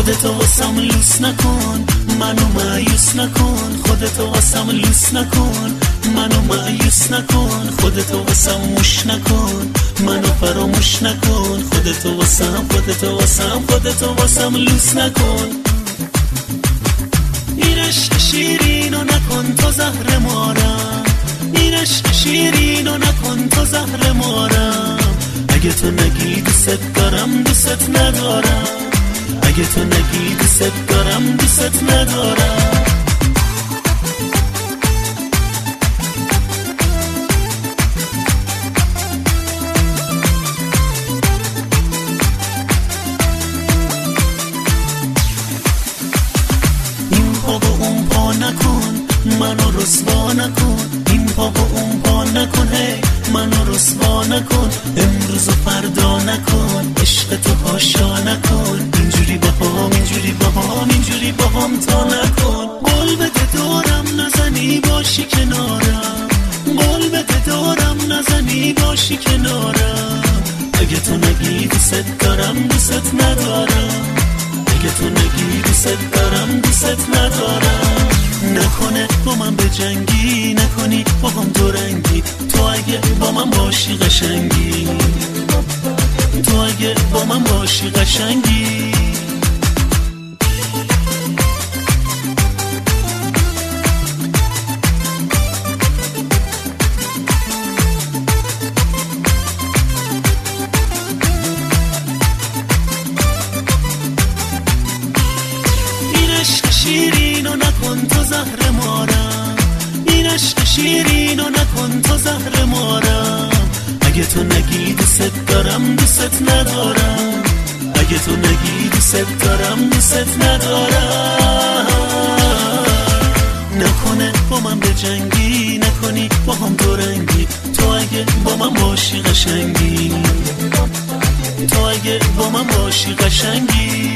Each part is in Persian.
خودتو واسم لوس نکن، منو مایوس نکن. خودتو واسم لوس نکن، منو مایوس نکن. خودتو واسم موش نکن، منو فراموش نکن. خودتو واسم لوس نکن. این عشق شیرینو نکن تو زهر مارم، این عشق شیرینو نکن تو زهر مارم. اگه تو نگی دوست دارم دوست ندارم، اگه تو نگی دوست دارم دوست ندارم. این پا با اون پا نکن، منو رسوا نکن. این پا با اون پا نکن، هی منو رسوا نکن. امروز و فردا نکن، عشق تو پاشا نکن. اینجوری با هم تا نکن. قول بده دورم نزنی باشی کنارم، قول بده دورم نزنی باشی کنارم. اگه تو نگی دوست دارم دوست ندارم، اگه تو نگی دوست دارم دوست ندارم. نکنه با من به جنگی، نکنی با هم دو رنگی. تو اگه با من باشی قشنگی، تو اگه با من باشی قشنگی. شیرینو نکن تو زهر مارم، این عشق شیرینو نکن تو زهر مارم. اگه تو نگی دوست دارم دوست ندارم، اگه تو نگی دوست دارم دوست ندارم. نکنه با من به جنگی، نکنی با هم دو رنگی. تو اگه با من باشی قشنگی، تو اگه با من باشی قشنگی.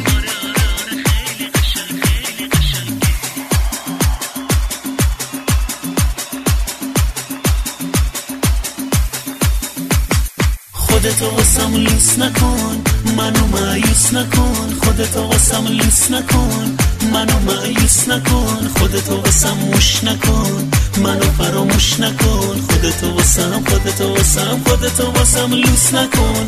خودتو واسم لوس نکن، منو مایوس نکن. خودتو واسم لوس نکن، منو مایوس نکن. خودتو واسم موش نکن، منو فراموش نکن. خودتو واسم لوس نکن.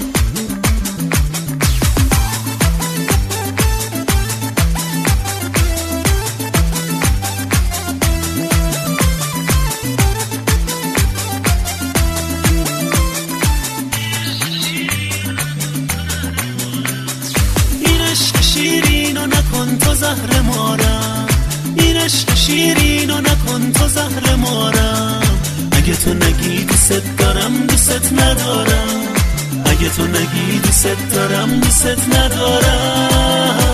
شیرینو نکن تو زهر مارم، این عشق شیرینو نکن تو زهر مارم. اگه تو نگی دوست دارم دوست ندارم، اگه تو نگی دوست دارم دوست ندارم.